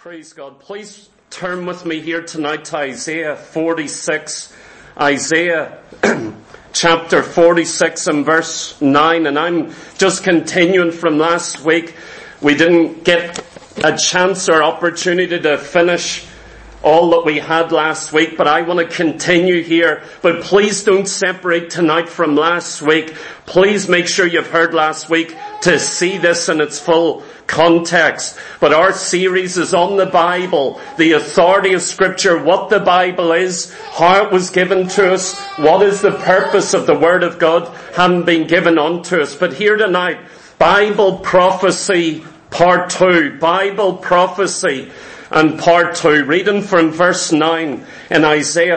Praise God. Please turn with me here tonight to Isaiah 46. Isaiah chapter 46 and verse 9. And I'm just continuing from last week. We didn't get a chance or opportunity to finish all that we had last week, but I want to continue here. But please don't separate tonight from last week. Please make sure you've heard last week to see this in its full context. But our series is on the Bible, the authority of Scripture, what the Bible is, how it was given to us, what is the purpose of the Word of God having been given unto us. But here tonight, Bible prophecy part 2, Bible prophecy and part 2, reading from verse 9 in Isaiah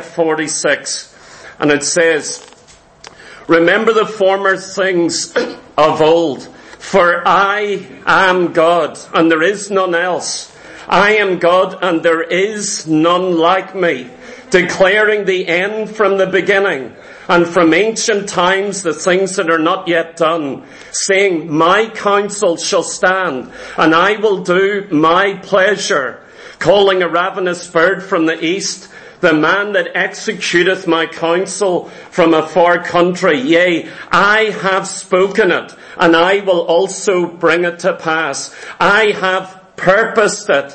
46. And it says, "Remember the former things of old, for I am God, and there is none else. I am God, and there is none like me, declaring the end from the beginning, and from ancient times the things that are not yet done, saying, my counsel shall stand, and I will do my pleasure, calling a ravenous bird from the east, the man that executeth my counsel from a far country. Yea, I have spoken it, and I will also bring it to pass. I have purposed it,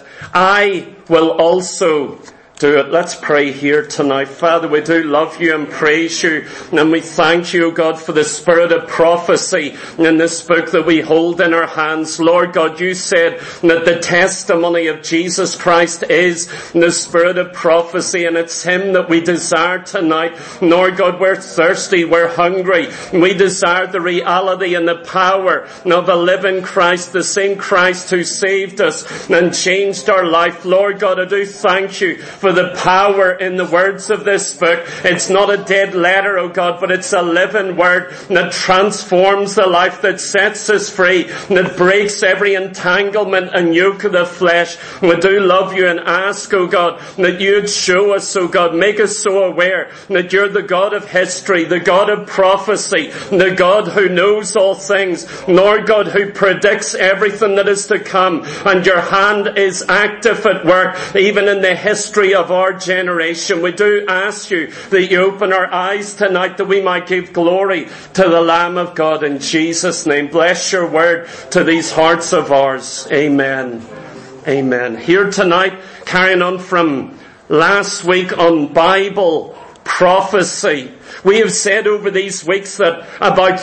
I will also do it." Let's pray here tonight. Father, we do love you and praise you, and we thank you, O God, for the spirit of prophecy in this book that we hold in our hands. Lord God, you said that the testimony of Jesus Christ is the spirit of prophecy, and it's him that we desire tonight. Lord God, we're thirsty, we're hungry, we desire the reality and the power of a living Christ, the same Christ who saved us and changed our life. Lord God, I do thank you for the power in the words of this book. It's not a dead letter, oh God, but it's a living word that transforms the life, that sets us free, that breaks every entanglement and yoke of the flesh. We do love you and ask, oh God, that you'd show us, oh God, make us so aware that you're the God of history, the God of prophecy, the God who knows all things, Lord God, who predicts everything that is to come, and your hand is active at work, even in the history of our generation. We do ask you that you open our eyes tonight that we might give glory to the Lamb of God in Jesus' name. Bless your word to these hearts of ours. Amen. Amen. Here tonight, carrying on from last week on Bible prophecy. We have said over these weeks that about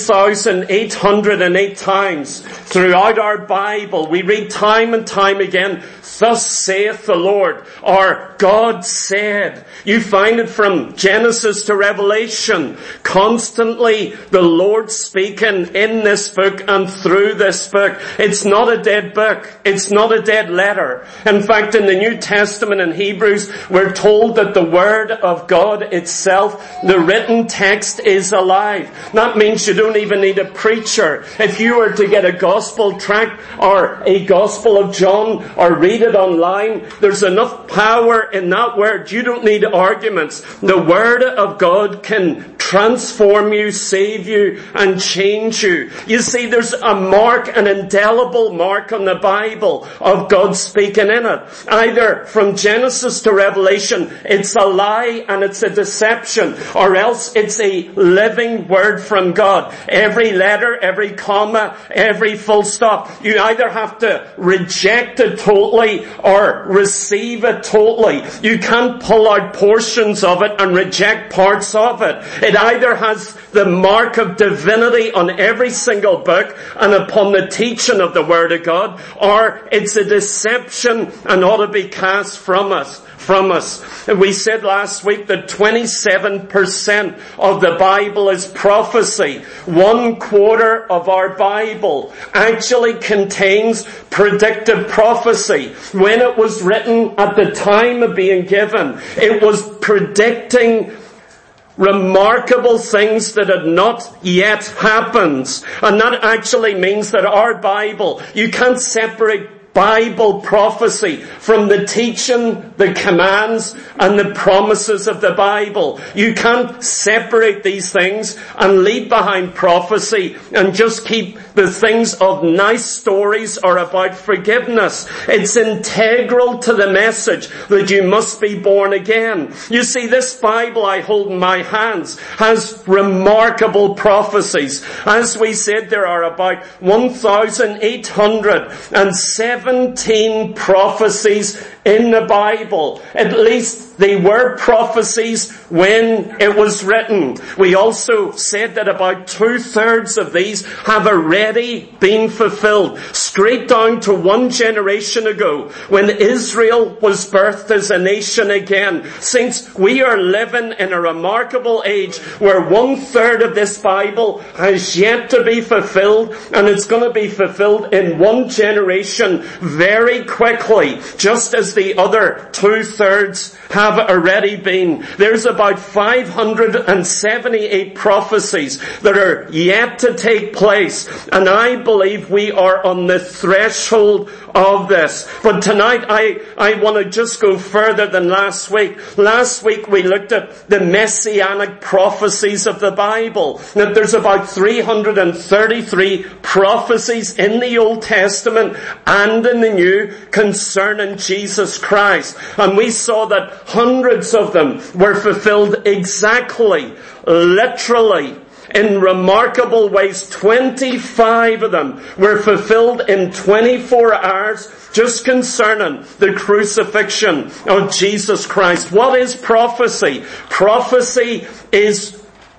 3,808 times throughout our Bible, we read time and time again, "Thus saith the Lord," or "God said." You find it from Genesis to Revelation. Constantly the Lord speaking in this book and through this book. It's not a dead book. It's not a dead letter. In fact, in the New Testament in Hebrews, we're told that the Word of God itself, the written text, is alive. That means you don't even need a preacher. If you were to get a gospel tract or a Gospel of John or read it online, there's enough power in that word. You don't need arguments. The Word of God can transform you, save you, and change you. You see, there's a mark, an indelible mark on the Bible of God speaking in it. Either from Genesis to Revelation, it's a lie and it's a deception, or else it's a living word from God. Every letter, every comma, every full stop. You either have to reject it totally or receive it totally. You can't pull out portions of it and reject parts of it. It either has the mark of divinity on every single book and upon the teaching of the Word of God, or it's a deception and ought to be cast from us. And we said last week that 27% of the Bible is prophecy. 1/4 of our Bible actually contains predictive prophecy. When it was written at the time of being given, it was predicting remarkable things that had not yet happened. And that actually means that our Bible, you can't separate Bible prophecy from the teaching, the commands, and the promises of the Bible. You can't separate these things and leave behind prophecy and just keep the things of nice stories or about forgiveness. It's integral to the message that you must be born again. You see, this Bible I hold in my hands has remarkable prophecies. As we said, there are about 1,817 prophecies in the Bible. At least they were prophecies when it was written. We also said that about 2/3 of these have already been fulfilled, straight down to one generation ago when Israel was birthed as a nation again. Saints, we are living in a remarkable age where 1/3 of this Bible has yet to be fulfilled, and it's going to be fulfilled in one generation very quickly, just as the other 2/3 have already been. There's about 578 prophecies that are yet to take place, and I believe we are on the threshold of this. But tonight I want to just go further than last week. Last week we looked at the messianic prophecies of the Bible. That there's about 333 prophecies in the Old Testament and in the New concerning Jesus Christ. And we saw that hundreds of them were fulfilled exactly, literally, in remarkable ways. 25 of them were fulfilled in 24 hours, just concerning the crucifixion of Jesus Christ. What is prophecy? Prophecy is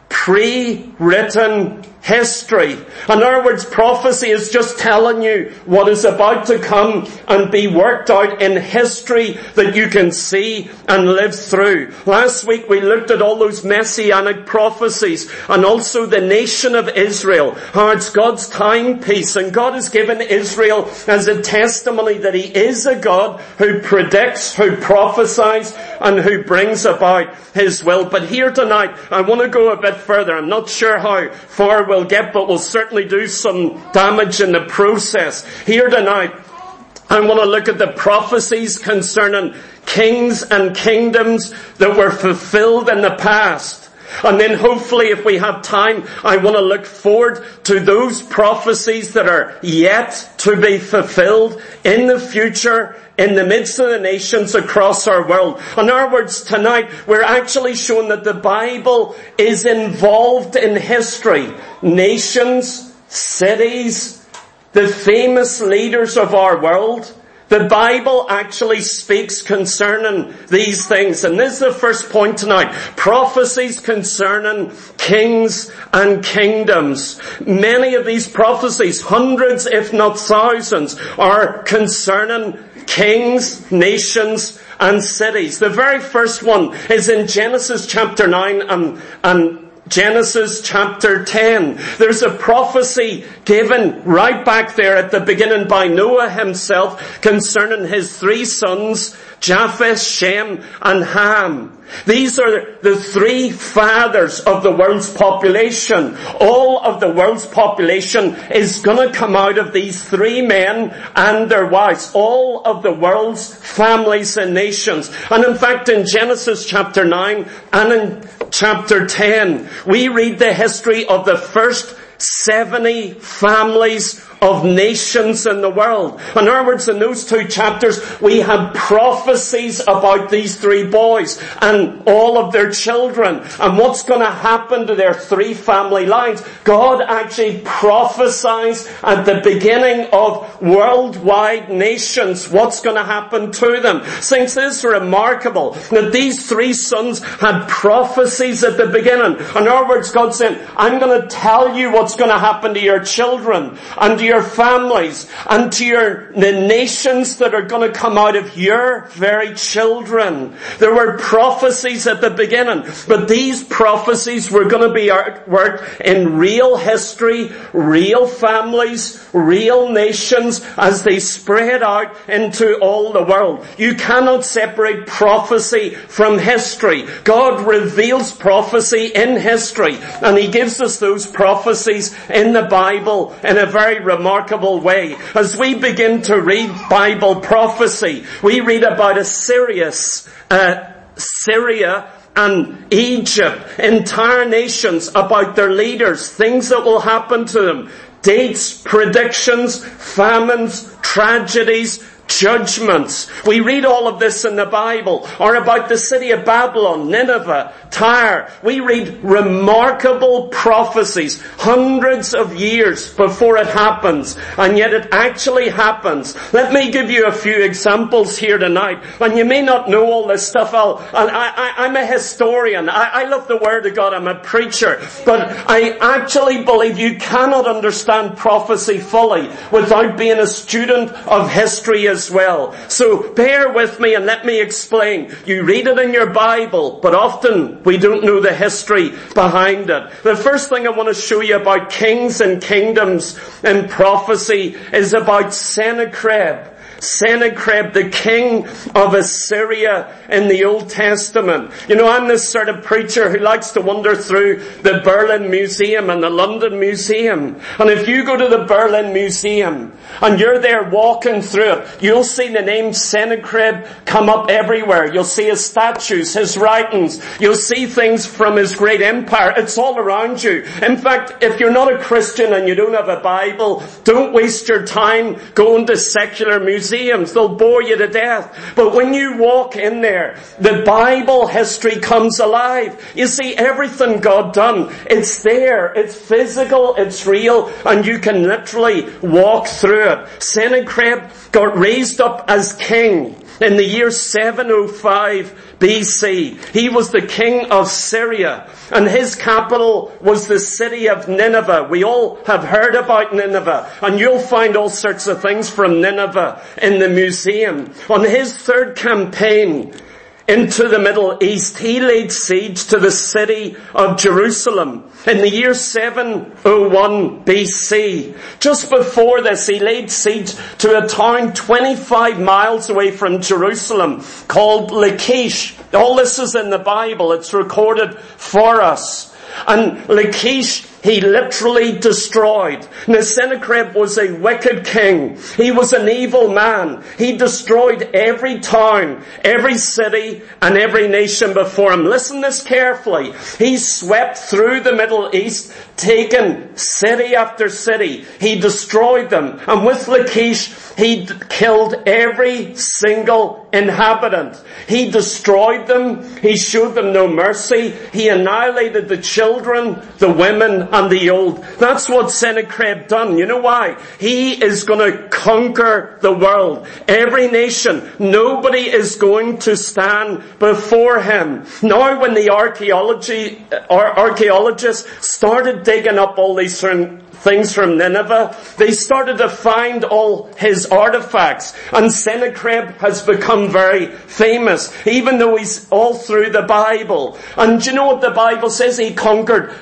pre-written history. In other words, prophecy is just telling you what is about to come and be worked out in history that you can see and live through. Last week we looked at all those messianic prophecies and also the nation of Israel, how it's God's timepiece, and God has given Israel as a testimony that He is a God who predicts, who prophesies, and who brings about His will. But here tonight, I want to go a bit further. I'm not sure how far we'll get, but we'll certainly do some damage in the process. Here tonight, I want to look at the prophecies concerning kings and kingdoms that were fulfilled in the past. And then hopefully, if we have time, I want to look forward to those prophecies that are yet to be fulfilled in the future, in the midst of the nations across our world. In other words, tonight we're actually showing that the Bible is involved in history. Nations, cities, the famous leaders of our world. The Bible actually speaks concerning these things. And this is the first point tonight. Prophecies concerning kings and kingdoms. Many of these prophecies, hundreds if not thousands, are concerning kings, nations, and cities. The very first one is in Genesis chapter 9 and Genesis chapter 10. There's a prophecy given right back there at the beginning by Noah himself concerning his 3 sons, Japheth, Shem, and Ham. These are the 3 fathers of the world's population. All of the world's population is going to come out of these 3 men and their wives. All of the world's families and nations. And in fact, in Genesis chapter 9 and in chapter 10, we read the history of the first 70 families of nations in the world. In other words, in those 2 chapters, we have prophecies about these 3 boys and all of their children and what's going to happen to their 3 family lines. God actually prophesies at the beginning of worldwide nations what's going to happen to them. Saints, this is remarkable that these 3 sons had prophecies at the beginning. In other words, God said, I'm going to tell you what's going to happen to your children and to your families and to the nations that are going to come out of your very children. There were prophecies at the beginning, but these prophecies were going to be worked in real history, real families, real nations as they spread out into all the world. You cannot separate prophecy from history. God reveals prophecy in history, and He gives us those prophecies in the Bible in a very remarkable remarkable way. As we begin to read Bible prophecy, we read about Syria and Egypt, entire nations, about their leaders, things that will happen to them, dates, predictions, famines, tragedies, judgments. We read all of this in the Bible. Or about the city of Babylon, Nineveh, Tyre. We read remarkable prophecies hundreds of years before it happens. And yet it actually happens. Let me give you a few examples here tonight. And you may not know all this stuff. I'm a historian. I love the Word of God. I'm a preacher. But I actually believe you cannot understand prophecy fully without being a student of history as well. So bear with me and let me explain. You read it in your Bible, but often we don't know the history behind it. The first thing I want to show you about kings and kingdoms in prophecy is about Sennacherib. Sennacherib, the king of Assyria in the Old Testament. You know, I'm this sort of preacher who likes to wander through the Berlin Museum and the London Museum. And if you go to the Berlin Museum and you're there walking through it, you'll see the name Sennacherib come up everywhere. You'll see his statues, his writings. You'll see things from his great empire. It's all around you. In fact, if you're not a Christian and you don't have a Bible, don't waste your time going to secular museums. They'll bore you to death. But when you walk in there, the Bible history comes alive. You see, everything God done, it's there. It's physical, it's real, and you can literally walk through it. Sennacherib got raised up as king in the year 705 BC. He was the king of Syria, and his capital was the city of Nineveh. We all have heard about Nineveh, and you'll find all sorts of things from Nineveh in the museum. On his third campaign into the Middle East, he laid siege to the city of Jerusalem in the year 701 BC. Just before this, he laid siege to a town 25 miles away from Jerusalem called Lachish. All this is in the Bible. It's recorded for us. And Lachish, he literally destroyed. Now, Sennacherib was a wicked king. He was an evil man. He destroyed every town, every city, and every nation before him. Listen this carefully. He swept through the Middle East, taken city after city. He destroyed them. And with Lachish, he killed every single inhabitant. He destroyed them. He showed them no mercy. He annihilated the children, the women, and the old. That's what Sennacherib done. You know why? He is going to conquer the world. Every nation. Nobody is going to stand before him. Now when the archaeologists started digging up all these things from Nineveh, they started to find all his artifacts. And Sennacherib has become very famous, even though he's all through the Bible. And do you know what the Bible says? He conquered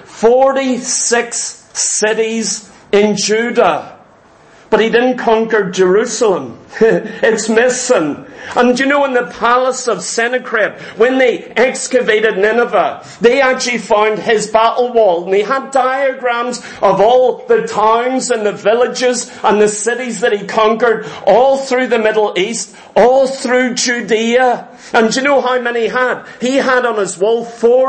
46 cities in Judah. But he didn't conquer Jerusalem. It's missing. And you know, in the palace of Sennacherib, when they excavated Nineveh, they actually found his battle wall. And they had diagrams of all the towns and the villages and the cities that he conquered all through the Middle East, all through Judea. And do you know how many he had? He had on his wall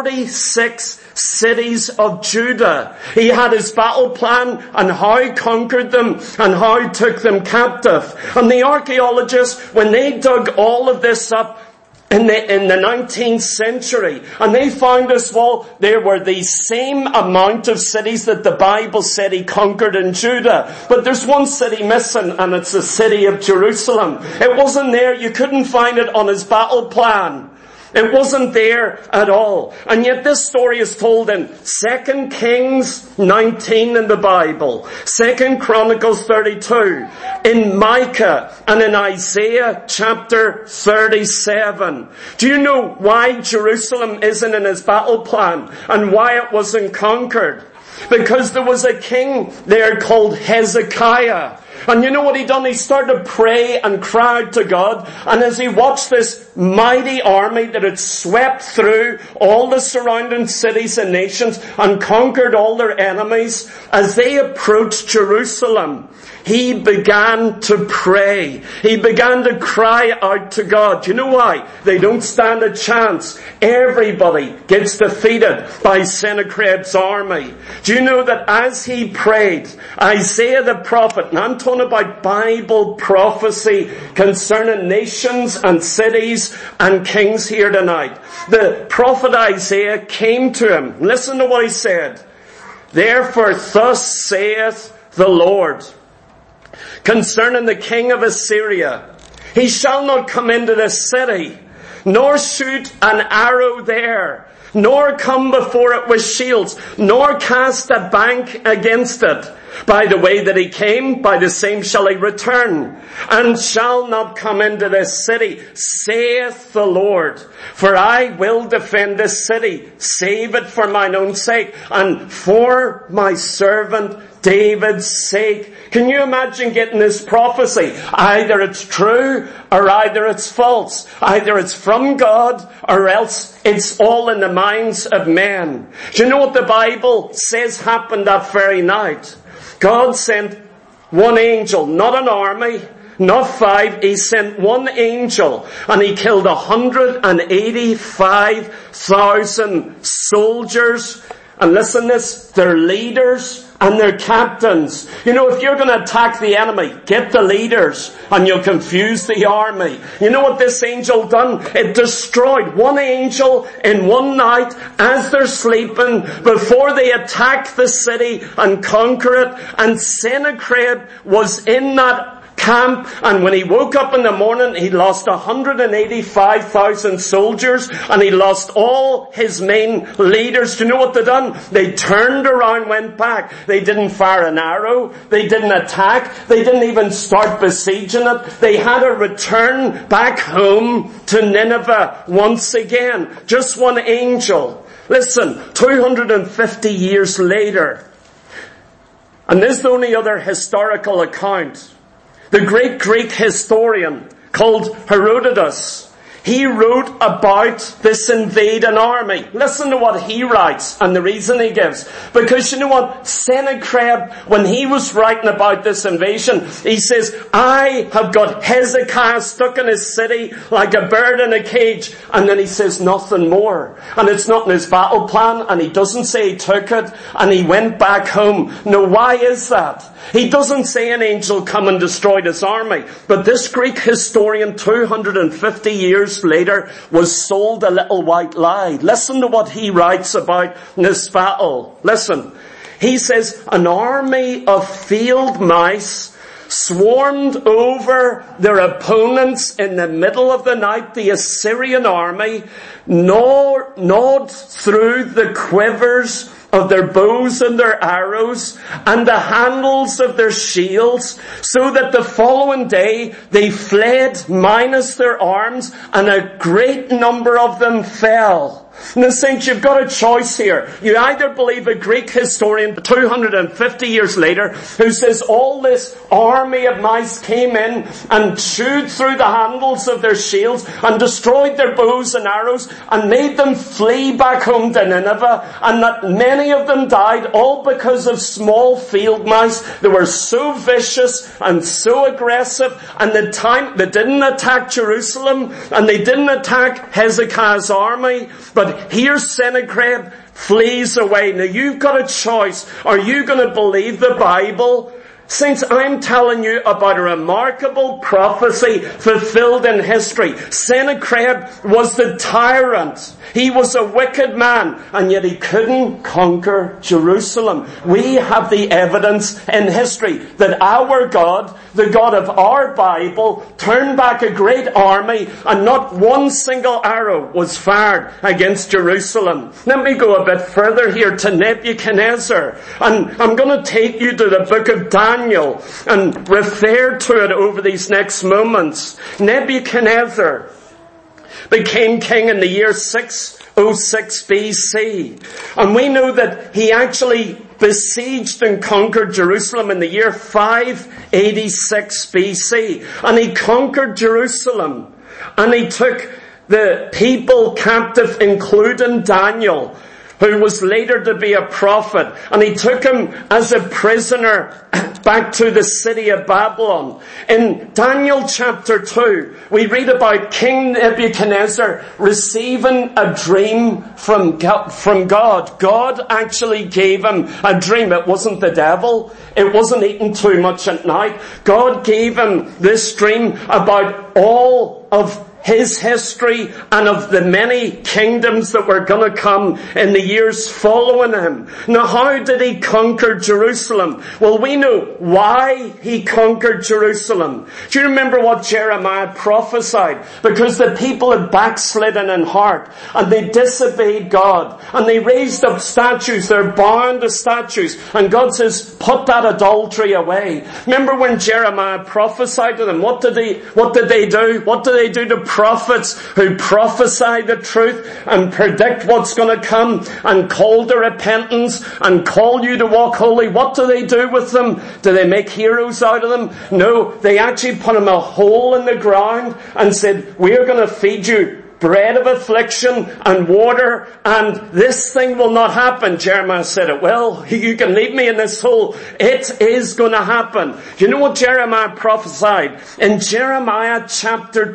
46 cities of Judah. He had his battle plan and how he conquered them and how he took them captive. And the archaeologists, when they dug all of this up in the 19th century, and they found this wall, there were the same amount of cities that the Bible said he conquered in Judah. But there's one city missing, and it's the city of Jerusalem. It wasn't there. You couldn't find it on his battle plan. It wasn't there at all. And yet this story is told in 2 Kings 19 in the Bible, 2 Chronicles 32, in Micah, and in Isaiah chapter 37. Do you know why Jerusalem isn't in his battle plan and why it wasn't conquered? Because there was a king there called Hezekiah. And you know what he done? He started to pray and cry out to God. And as he watched this mighty army that had swept through all the surrounding cities and nations and conquered all their enemies, as they approached Jerusalem, he began to pray. He began to cry out to God. Do you know why? They don't stand a chance. Everybody gets defeated by Sennacherib's army. Do you know that as he prayed, Isaiah the prophet, and I'm talking about Bible prophecy concerning nations and cities and kings here tonight. The prophet Isaiah came to him. Listen to what he said. Therefore thus saith the Lord, concerning the king of Assyria, he shall not come into this city, nor shoot an arrow there, nor come before it with shields, nor cast a bank against it. By the way that he came, by the same shall he return, and shall not come into this city, saith the Lord. For I will defend this city, save it for mine own sake, and for my servant David's sake. Can you imagine getting this prophecy? Either it's true or either it's false. Either it's from God or else it's all in the minds of men. Do you know what the Bible says happened that very night? God sent one angel, not an army, not 5. He sent one angel and he killed 185,000 soldiers. And listen to this, their leaders and their captains. You know, if you're going to attack the enemy, get the leaders and you'll confuse the army. You know what this angel done? It destroyed one angel in one night as they're sleeping before they attack the city and conquer it. And Sennacherib was in that camp, and when he woke up in the morning, he lost 185,000 soldiers, and he lost all his main leaders. Do you know what they done? They turned around, went back. They didn't fire an arrow. They didn't attack. They didn't even start besieging it. They had to return back home to Nineveh once again. Just one angel. Listen, 250 years later, and this is the only other historical account, the great Greek historian called Herodotus, he wrote about this invading army. Listen to what he writes and the reason he gives. Because you know what? Sennacherib, when he was writing about this invasion, he says, I have got Hezekiah stuck in his city like a bird in a cage. And then he says nothing more. And it's not in his battle plan, and he doesn't say he took it and he went back home. No, why is that? He doesn't say an angel come and destroyed his army. But this Greek historian 250 years later was sold a little white lie. Listen to what he writes about this battle. Listen. He says, an army of field mice swarmed over their opponents in the middle of the night. The Assyrian army gnawed through the quivers of their bows and their arrows and the handles of their shields, so that the following day they fled minus their arms, and a great number of them fell. Now, saints, you've got a choice here. You either believe a Greek historian 250 years later who says all this army of mice came in and chewed through the handles of their shields and destroyed their bows and arrows and made them flee back home to Nineveh, and that many of them died all because of small field mice. They were so vicious and so aggressive, and they didn't attack Jerusalem and they didn't attack Hezekiah's army, but here Sennacherib flees away. Now you've got a choice. Are you going to believe the Bible? Saints, I'm telling you about a remarkable prophecy fulfilled in history. Sennacherib was the tyrant. He was a wicked man, and yet he couldn't conquer Jerusalem. We have the evidence in history that our God, the God of our Bible, turned back a great army, and not one single arrow was fired against Jerusalem. Let me go a bit further here to Nebuchadnezzar, and I'm going to take you to the book of Daniel and refer to it over these next moments. Nebuchadnezzar became king in the year 606 BC. And we know that he actually besieged and conquered Jerusalem in the year 586 BC. And he conquered Jerusalem. And he took the people captive, including Daniel, who was later to be a prophet, and he took him as a prisoner back to the city of Babylon. In Daniel chapter 2, we read about King Nebuchadnezzar receiving a dream from God. God actually gave him a dream. It wasn't the devil. It wasn't eating too much at night. God gave him this dream about all of his history and of the many kingdoms that were going to come in the years following him. Now, how did he conquer Jerusalem? Well, we know why he conquered Jerusalem. Do you remember what Jeremiah prophesied? Because the people had backslidden in heart and they disobeyed God and they raised up statues. They're bound to statues. And God says, put that adultery away. Remember when Jeremiah prophesied to them? What did they do? What do they do to prophets who prophesy the truth and predict what's going to come and call to repentance and call you to walk holy? What do they do with them? Do they make heroes out of them? No, they actually put them a hole in the ground and said, we're going to feed you bread of affliction and water, and this thing will not happen. Jeremiah said it, well, you can leave me in this hole. It is going to happen. You know what Jeremiah prophesied? In Jeremiah chapter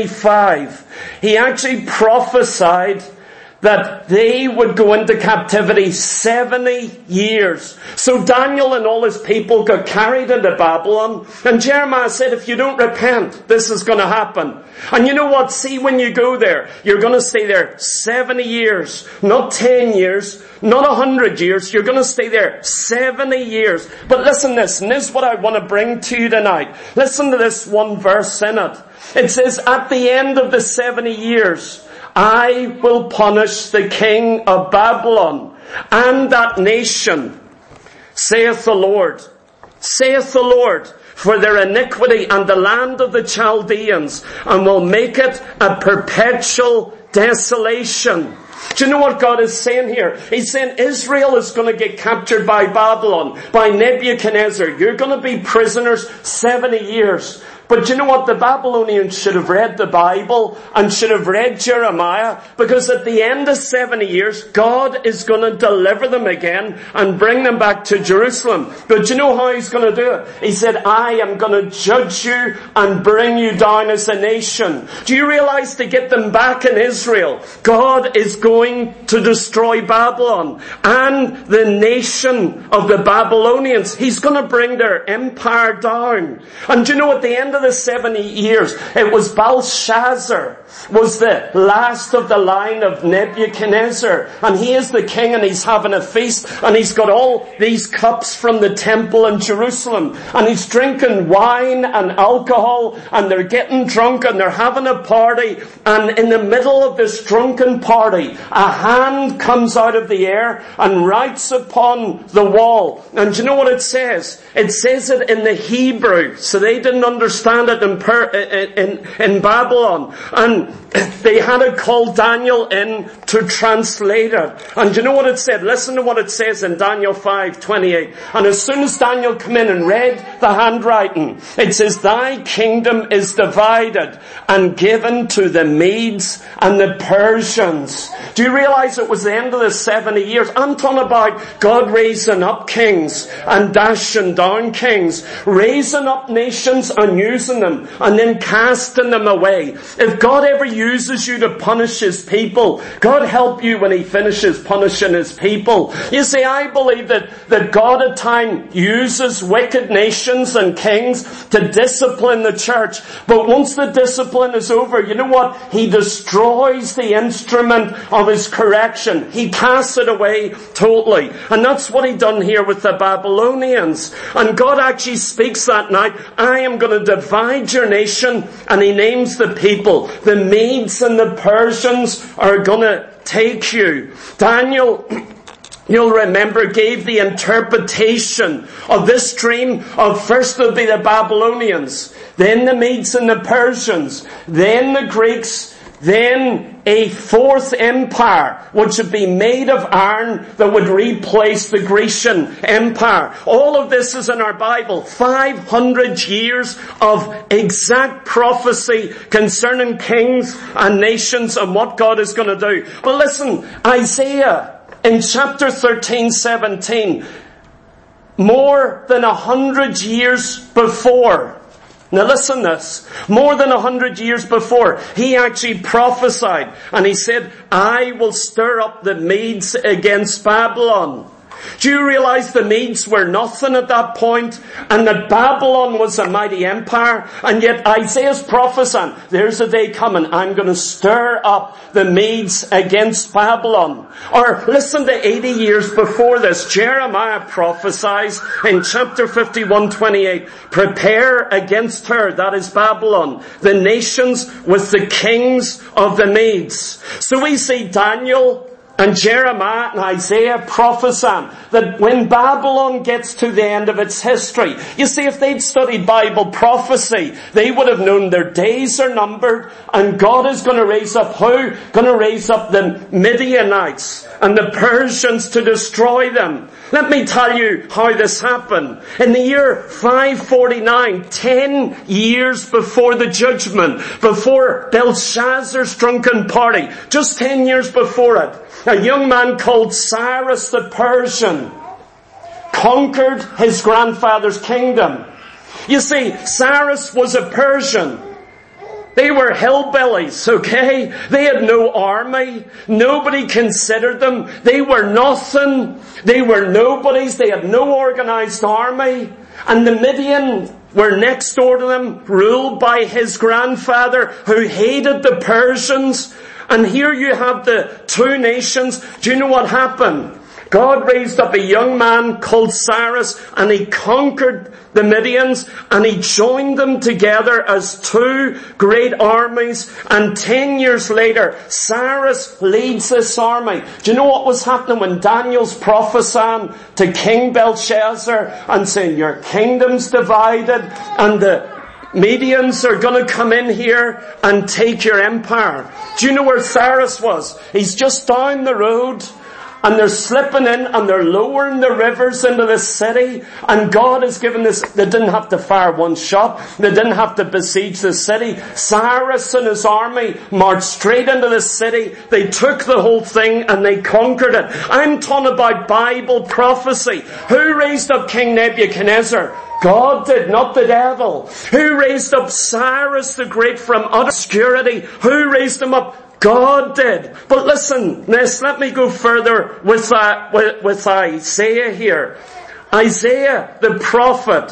25, he actually prophesied that they would go into captivity 70 years. So Daniel and all his people got carried into Babylon, and Jeremiah said, if you don't repent, this is going to happen. And you know what? See, when you go there, you're going to stay there 70 years, not 10 years, not 100 years. You're going to stay there 70 years. But listen to this, and this is what I want to bring to you tonight. Listen to this one verse in it. It says, at the end of the 70 years, I will punish the king of Babylon and that nation, saith the Lord. Saith the Lord, for their iniquity and the land of the Chaldeans, and will make it a perpetual desolation. Do you know what God is saying here? He's saying Israel is going to get captured by Babylon, by Nebuchadnezzar. You're going to be prisoners 70 years. But you know what? The Babylonians should have read the Bible and should have read Jeremiah, because at the end of 70 years, God is going to deliver them again and bring them back to Jerusalem. But you know how he's going to do it? He said, I am going to judge you and bring you down as a nation. Do you realize to get them back in Israel, God is going to destroy Babylon and the nation of the Babylonians. He's going to bring their empire down. And do you know at the end of the 70 years, it was Belshazzar was the last of the line of Nebuchadnezzar, and he is the king, and he's having a feast, and he's got all these cups from the temple in Jerusalem, and he's drinking wine and alcohol, and they're getting drunk, and they're having a party, and in the middle of this drunken party, a hand comes out of the air and writes upon the wall. And do you know what it says? It says it in the Hebrew, so they didn't understand it in Babylon, and they had to call Daniel in to translate it. And do you know what it said? Listen to what it says in Daniel 5:28. And as soon as Daniel came in and read the handwriting, it says, thy kingdom is divided and given to the Medes and the Persians. Do you realize it was the end of the 70 years? I'm talking about God raising up kings and dashing down kings, raising up nations and using them, and then casting them away. If God ever uses you to punish His people, God help you when He finishes punishing His people. You see, I believe that God at times uses wicked nations and kings to discipline the church. But once the discipline is over, you know what? He destroys the instrument of His correction. He casts it away totally. And that's what He done here with the Babylonians. And God actually speaks that night, I am going to divide your nation, and He names the people. The Medes and the Persians are going to take you. Daniel, you'll remember, gave the interpretation of this dream of first there'll be the Babylonians, then the Medes and the Persians, then the Greeks, then a fourth empire which would be made of iron that would replace the Grecian empire. All of this is in our Bible. 500 years of exact prophecy concerning kings and nations and what God is going to do. But listen, Isaiah in chapter 13:17, more than 100 years before, now listen to this, more than 100 years before, he actually prophesied, and he said, I will stir up the Medes against Babylon. Do you realize the Medes were nothing at that point, and that Babylon was a mighty empire? And yet Isaiah's prophesying, there's a day coming, I'm going to stir up the Medes against Babylon. Or listen to 80 years before this, Jeremiah prophesies in chapter 51:28, prepare against her, that is Babylon, the nations with the kings of the Medes. So we see Daniel and Jeremiah and Isaiah prophesying that when Babylon gets to the end of its history, you see, if they'd studied Bible prophecy, they would have known their days are numbered, and God is going to raise up who? Going to raise up the Midianites and the Persians to destroy them. Let me tell you how this happened. In the year 549, 10 years before the judgment, before Belshazzar's drunken party, just 10 years before it, a young man called Cyrus the Persian conquered his grandfather's kingdom. You see, Cyrus was a Persian. They were hillbillies, okay? They had no army. Nobody considered them. They were nothing. They were nobodies. They had no organized army. And the Midian were next door to them, ruled by his grandfather, who hated the Persians. And here you have the two nations. Do you know what happened? God raised up a young man called Cyrus, and he conquered the Midians, and he joined them together as two great armies. And 10 years later, Cyrus leads this army. Do you know what was happening when Daniel's prophesying to King Belshazzar and saying, your kingdom's divided, and the Medians are going to come in here and take your empire? Do you know where Cyrus was? He's just down the road, and they're slipping in and they're lowering the rivers into the city, and God has given this. They didn't have to fire one shot. They didn't have to besiege the city. Cyrus and his army marched straight into the city. They took the whole thing and they conquered it. I'm talking about Bible prophecy. Who raised up King Nebuchadnezzar? God did, not the devil. Who raised up Cyrus the Great from utter obscurity? Who raised him up? God did. But listen, let me go further with Isaiah here. Isaiah the prophet,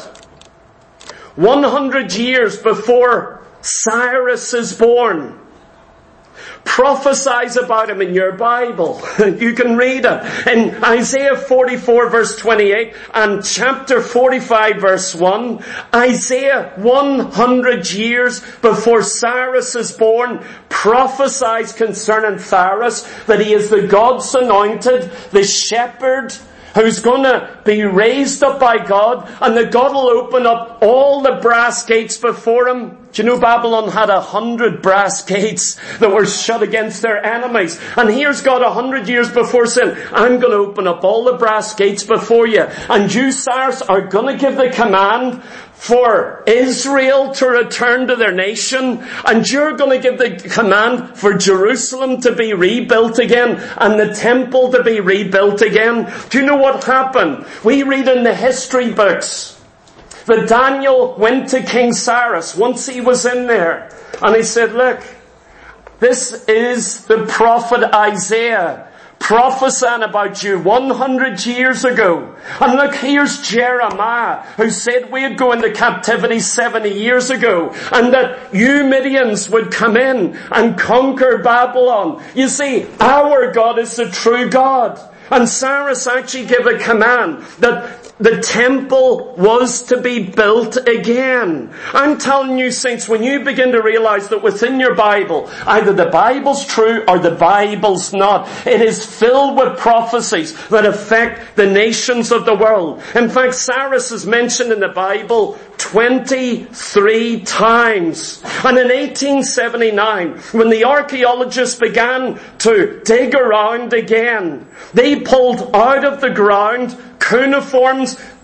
100 years before Cyrus is born, prophesies about him in your Bible. You can read it. In Isaiah 44 verse 28 and chapter 45 verse 1, Isaiah 100 years before Cyrus is born prophesies concerning Cyrus that he is the God's anointed, the shepherd, who's going to be raised up by God, and that God will open up all the brass gates before him. Do you know Babylon had 100 brass gates that were shut against their enemies? And here's God 100 years before saying, I'm going to open up all the brass gates before you. And you, Cyrus, are going to give the command for Israel to return to their nation. And you're going to give the command for Jerusalem to be rebuilt again and the temple to be rebuilt again. Do you know what happened? We read in the history books that Daniel went to King Cyrus once he was in there, and he said, look, this is the prophet Isaiah prophesying about you 100 years ago. And look, here's Jeremiah, who said we'd go into captivity 70 years ago, and that you Midians would come in and conquer Babylon. You see, our God is the true God. And Cyrus actually gave a command that the temple was to be built again. I'm telling you, saints, when you begin to realize that within your Bible, either the Bible's true or the Bible's not, it is filled with prophecies that affect the nations of the world. In fact, Cyrus is mentioned in the Bible 23 times. And in 1879, when the archaeologists began to dig around again, they pulled out of the ground cuneiforms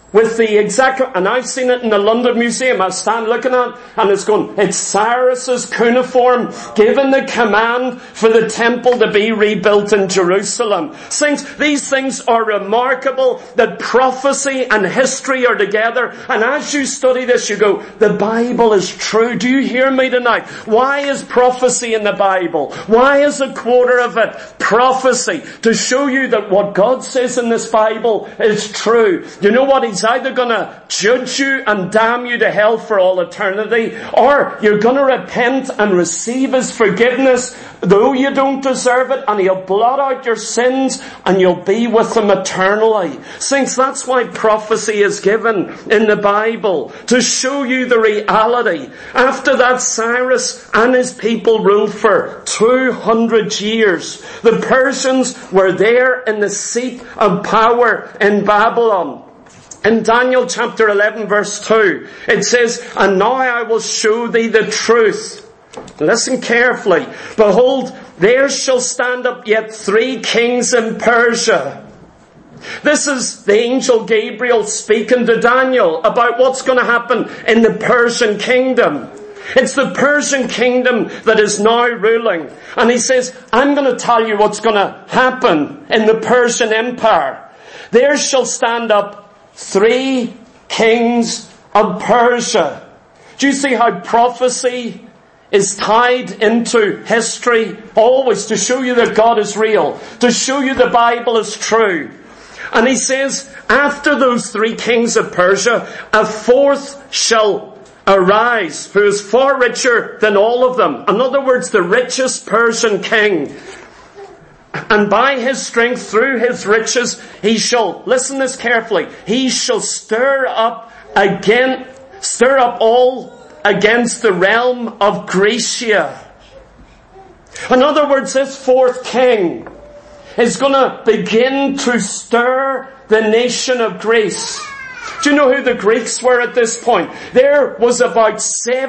with the exact, and I've seen it in the London Museum. I stand looking at it and it's going, it's Cyrus's cuneiform given the command for the temple to be rebuilt in Jerusalem. Saints, these things are remarkable that prophecy and history are together. And as you study this, you go, the Bible is true. Do you hear me tonight? Why is prophecy in the Bible? Why is a quarter of it prophecy? To show you that what God says in this Bible is true. You know what? He's either going to judge you and damn you to hell for all eternity, or you're going to repent and receive His forgiveness, though you don't deserve it, and He'll blot out your sins and you'll be with Him eternally. Saints, that's why prophecy is given in the Bible, to show you the reality. After that, Cyrus and his people ruled for 200 years. The Persians were there in the seat of power in Babylon. In Daniel chapter 11 verse 2, it says, "And now I will show thee the truth." Listen carefully. "Behold, there shall stand up yet 3 kings in Persia." This is the angel Gabriel speaking to Daniel about what's going to happen in the Persian kingdom. It's the Persian kingdom that is now ruling. And he says, I'm going to tell you what's going to happen in the Persian Empire. There shall stand up 3 kings of Persia. Do you see how prophecy is tied into history? Always to show you that God is real. To show you the Bible is true. And he says, after those 3 kings of Persia, a 4th shall arise, who is far richer than all of them. In other words, the richest Persian king. And by his strength, through his riches, he shall, listen this carefully, he shall stir up all against the realm of Grecia. In other words, this 4th king is going to begin to stir the nation of Greece. Do you know who the Greeks were at this point? There was about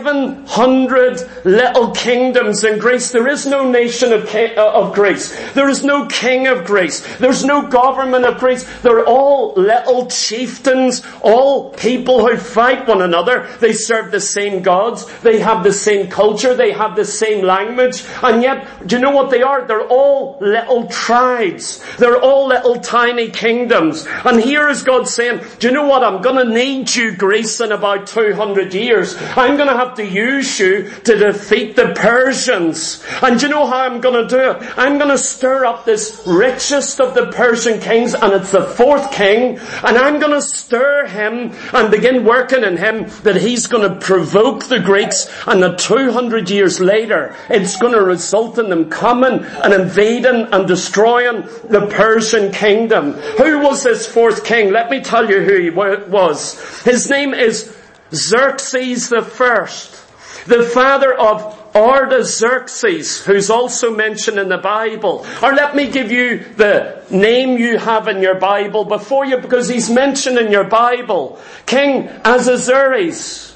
700 little kingdoms in Greece. There is no nation of Greece. There is no king of Greece. There's no government of Greece. They're all little chieftains, all people who fight one another. They serve the same gods. They have the same culture. They have the same language. And yet, do you know what they are? They're all little tribes. They're all little tiny kingdoms. And here is God saying, do you know what? I'm going to need you, Greece, in about 200 years. I'm going to have to use you to defeat the Persians. And do you know how I'm going to do it? I'm going to stir up this richest of the Persian kings, and it's the 4th king, and I'm going to stir him and begin working in him that he's going to provoke the Greeks, and that 200 years later, it's going to result in them coming and invading and destroying the Persian kingdom. Who was this 4th king? Let me tell you who he was. His name is Xerxes the First, the father of Artaxerxes, who's also mentioned in the Bible. Or let me give you the name you have in your Bible before you, because he's mentioned in your Bible. King Ahasuerus.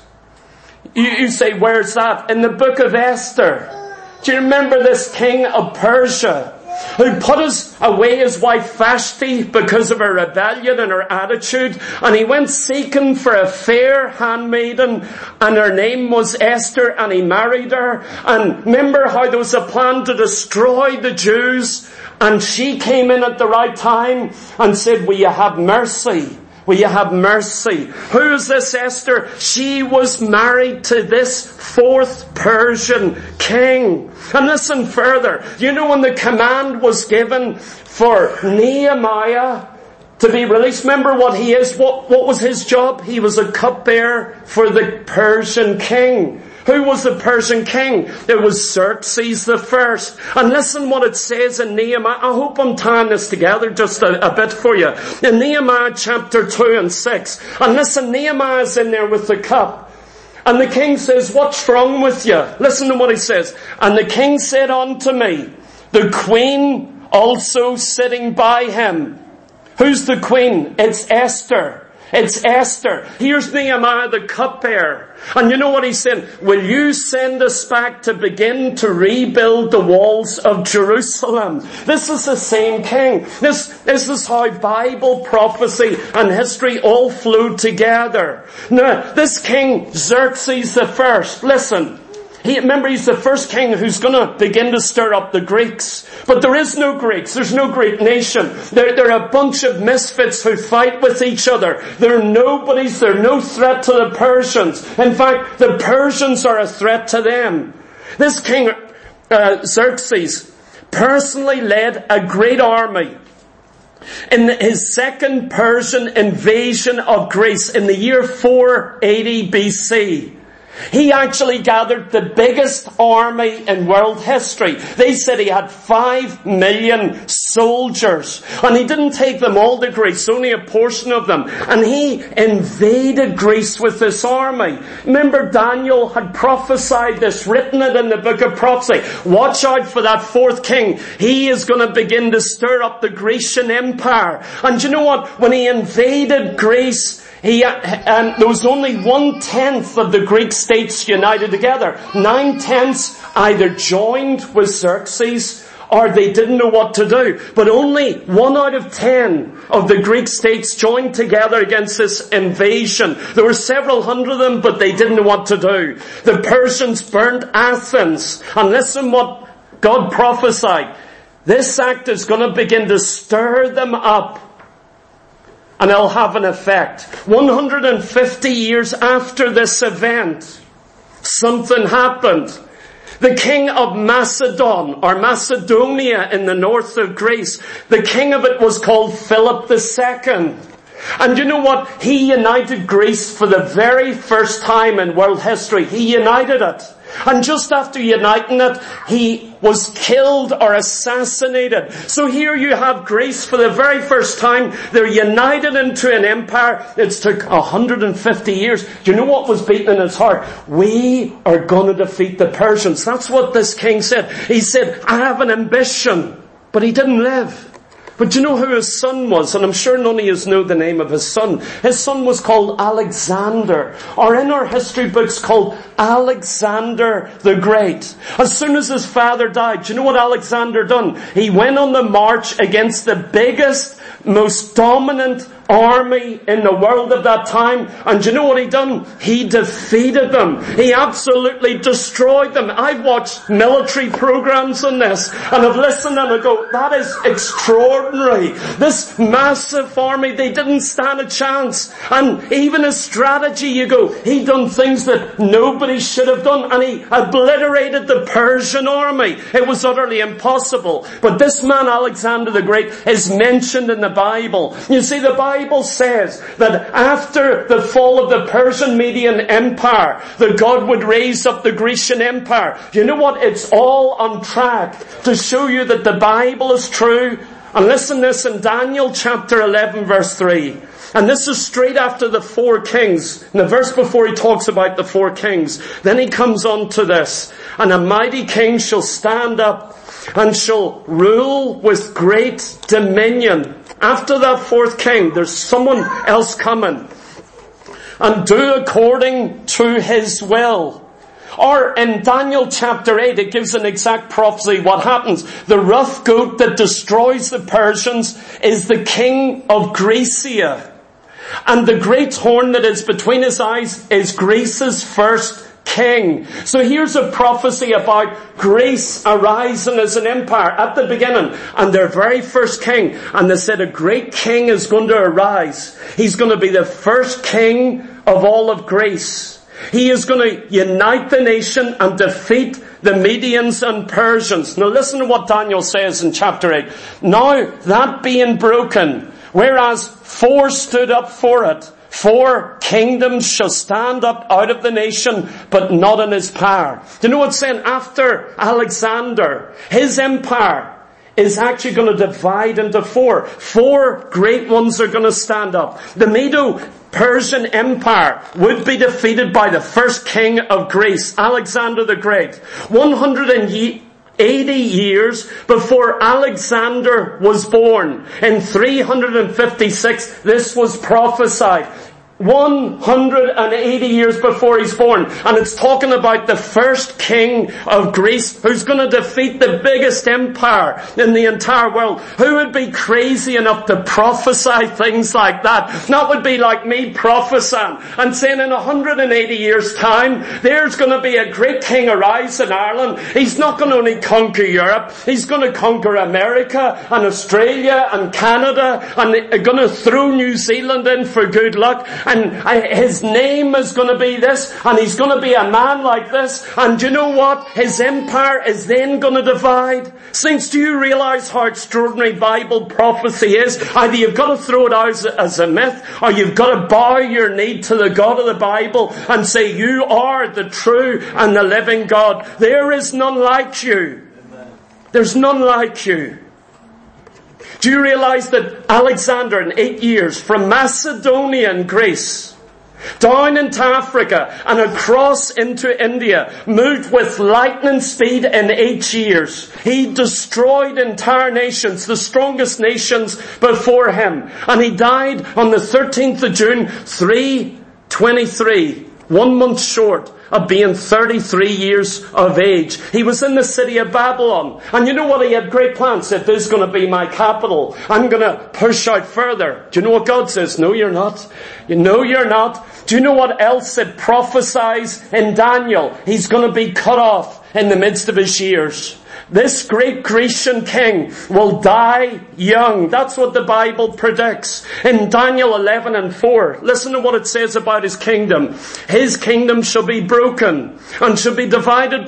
You say, where's that? In the book of Esther. Do you remember this king of Persia, who put away his wife Vashti because of her rebellion and her attitude, and he went seeking for a fair handmaiden, and her name was Esther, and he married her. And remember how there was a plan to destroy the Jews, and she came in at the right time and said, will you have mercy? Will you have mercy? Who is this Esther? She was married to this 4th Persian king. And listen further. You know, when the command was given for Nehemiah to be released, remember what he is? What was his job? He was a cupbearer for the Persian king. Who was the Persian king? It was Xerxes the First. And listen what it says in Nehemiah. I hope I'm tying this together just a bit for you. In Nehemiah chapter 2 and 6. And listen, Nehemiah's in there with the cup. And the king says, what's wrong with you? Listen to what he says. And the king said unto me, the queen also sitting by him. Who's the queen? It's Esther. It's Esther. Here's Nehemiah the cupbearer. And you know what he's saying? Will you send us back to begin to rebuild the walls of Jerusalem? This is the same king. This is how Bible prophecy and history all flew together. Now, this king, Xerxes the First, listen. Remember, he's the first king who's going to begin to stir up the Greeks. But there is no Greeks. There's no Greek nation. They're a bunch of misfits who fight with each other. They're nobodies. They're no threat to the Persians. In fact, the Persians are a threat to them. This king, Xerxes, personally led a great army in his second Persian invasion of Greece in the year 480 BC. He actually gathered the biggest army in world history. They said he had 5 million soldiers. And he didn't take them all to Greece, only a portion of them. And he invaded Greece with this army. Remember, Daniel had prophesied this, written it in the book of prophecy. Watch out for that fourth king. He is going to begin to stir up the Grecian Empire. And you know what? When he invaded Greece, there was only 1/10 of the Greek states united together. 9/10 either joined with Xerxes or they didn't know what to do. But only 1 out of 10 of the Greek states joined together against this invasion. There were several hundred of them, but they didn't know what to do. The Persians burnt Athens. And listen what God prophesied. This act is going to begin to stir them up. And it'll have an effect. 150 years after this event, something happened. The king of Macedon, or Macedonia in the north of Greece, the king of it was called Philip II. And you know what? He united Greece for the very first time in world history. He united it. And just after uniting it, he was killed or assassinated. So here you have Greece for the very first time. They're united into an empire. It's took 150 years. Do you know what was beating in his heart? We are going to defeat the Persians. That's what this king said. He said, I have an ambition. But he didn't live. But do you know who his son was? And I'm sure none of you know the name of his son. His son was called Alexander, or in our history books called Alexander the Great. As soon as his father died, do you know what Alexander done? He went on the march against the biggest, most dominant army in the world of that time. And do you know what he done? He defeated them. He absolutely destroyed them. I've watched military programs on this and I've listened and I go, that is extraordinary. This massive army, they didn't stand a chance. And even his strategy, you go, he done things that nobody should have done, and he obliterated the Persian army. It was utterly impossible. But this man, Alexander the Great, is mentioned in the Bible. You see, the Bible says that after the fall of the Persian Median Empire, that God would raise up the Grecian Empire. You know what? It's all on track to show you that the Bible is true. And listen to this in Daniel chapter 11 verse 3. And this is straight after the 4 kings. In the verse before he talks about the 4 kings. Then he comes on to this. And a mighty king shall stand up and shall rule with great dominion. After that 4th king, there's someone else coming. And do according to his will. Or in Daniel chapter 8, it gives an exact prophecy what happens. The rough goat that destroys the Persians is the king of Grecia. And the great horn that is between his eyes is Greece's first king. So here's a prophecy about Greece arising as an empire at the beginning, and their very first king. And they said a great king is going to arise. He's going to be the first king of all of Greece. He is going to unite the nation and defeat the Medians and Persians. Now listen to what Daniel says in chapter 8. Now that being broken, whereas 4 stood up for it, 4 kingdoms shall stand up out of the nation, but not in his power. Do you know what's saying? After Alexander, his empire is actually going to divide into 4. 4 great ones are going to stand up. The Medo-Persian Empire would be defeated by the first king of Greece, Alexander the Great. 180 80 years before Alexander was born. In 356, this was prophesied. 180 years before he's born. And it's talking about the first king of Greece who's going to defeat the biggest empire in the entire world. Who would be crazy enough to prophesy things like that? That would be like me prophesying and saying in 180 years time, there's going to be a great king arise in Ireland. He's not going to only conquer Europe, he's going to conquer America and Australia and Canada, and going to throw New Zealand in for good luck. And his name is going to be this, and he's going to be a man like this, and do you know what? His empire is then going to divide. Saints, do you realize how extraordinary Bible prophecy is? Either you've got to throw it out as a myth, or you've got to bow your knee to the God of the Bible and say, you are the true and the living God. There is none like you. There's none like you. Do you realize that Alexander in 8 years from Macedonia and Greece down into Africa and across into India moved with lightning speed in 8 years? He destroyed entire nations, the strongest nations before him. And he died on the 13th of June, 323, 1 month short of being 33 years of age. He was in the city of Babylon. And you know what? He had great plans. He said, this is going to be my capital. I'm going to push out further. Do you know what God says? No, you're not. No, you're not. Do you know what else it prophesies in Daniel? He's going to be cut off in the midst of his years. This great Grecian king will die young. That's what the Bible predicts. In Daniel 11:4, listen to what it says about his kingdom. His kingdom shall be broken and shall be divided